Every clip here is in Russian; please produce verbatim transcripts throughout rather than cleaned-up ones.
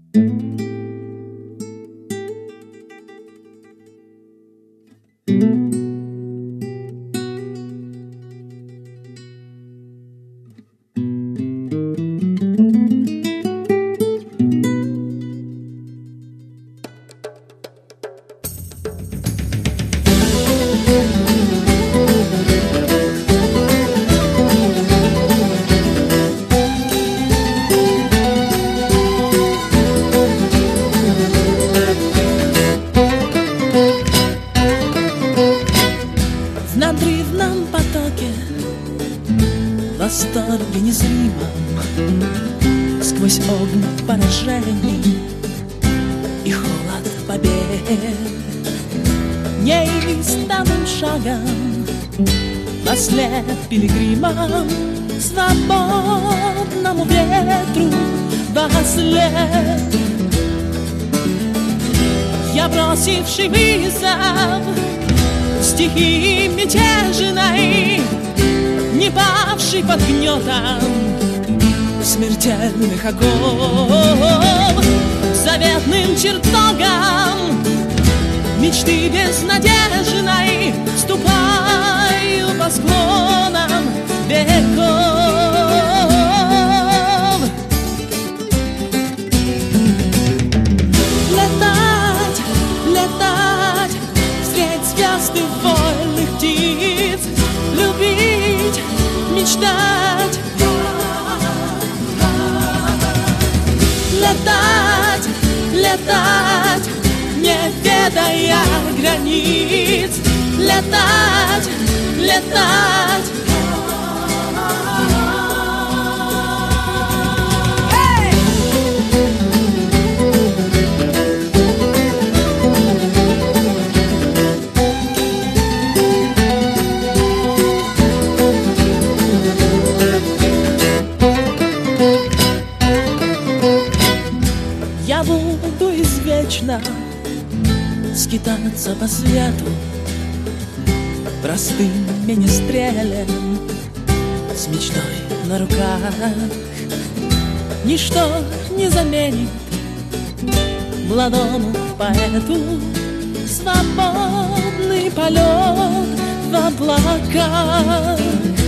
восторге незримом, сквозь огни поражений и холод побед, неистовым шагом вослед пилигримом, свободному ветру вослед. Я, бросивший вызов стихии мятежной, не павший под гнетом смертельных оков, заветным чертогом мечты безнадежной ступаю по склонам веков. Летать, летать, встреть звезды вольных птиц, любить, мечтать, летать, летать, не ведая границ, летать, летать. Я буду извечно скитаться по свету простым министрелем с мечтой на руках. Ничто не заменит молодому поэту свободный полет в облаках.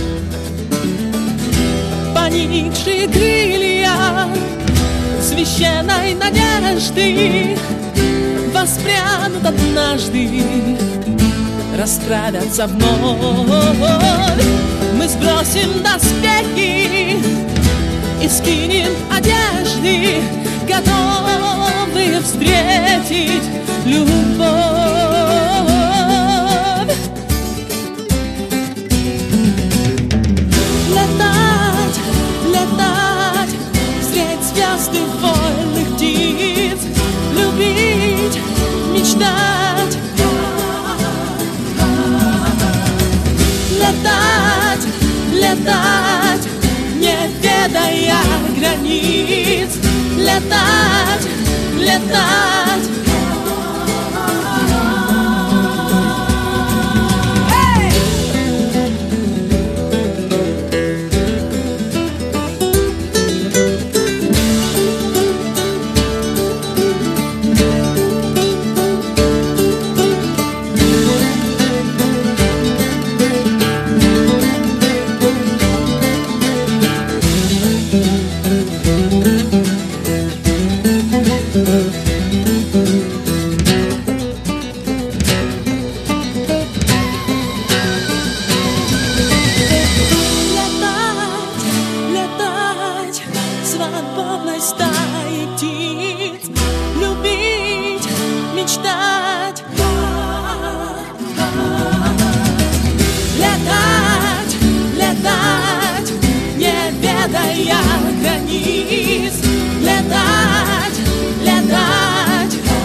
Поникшие крылья священной надежды воспрянут однажды, расправятся вновь. Мы сбросим доспехи и скинем одежды, готовые встретить любовь. Летать, летать, встреть звезды вольных птиц, любить, мечтать, летать, летать, не ведая границ, летать, летать. Свободной стаи птиц, любить, мечтать, летать, летать, не ведая границ, летать, летать.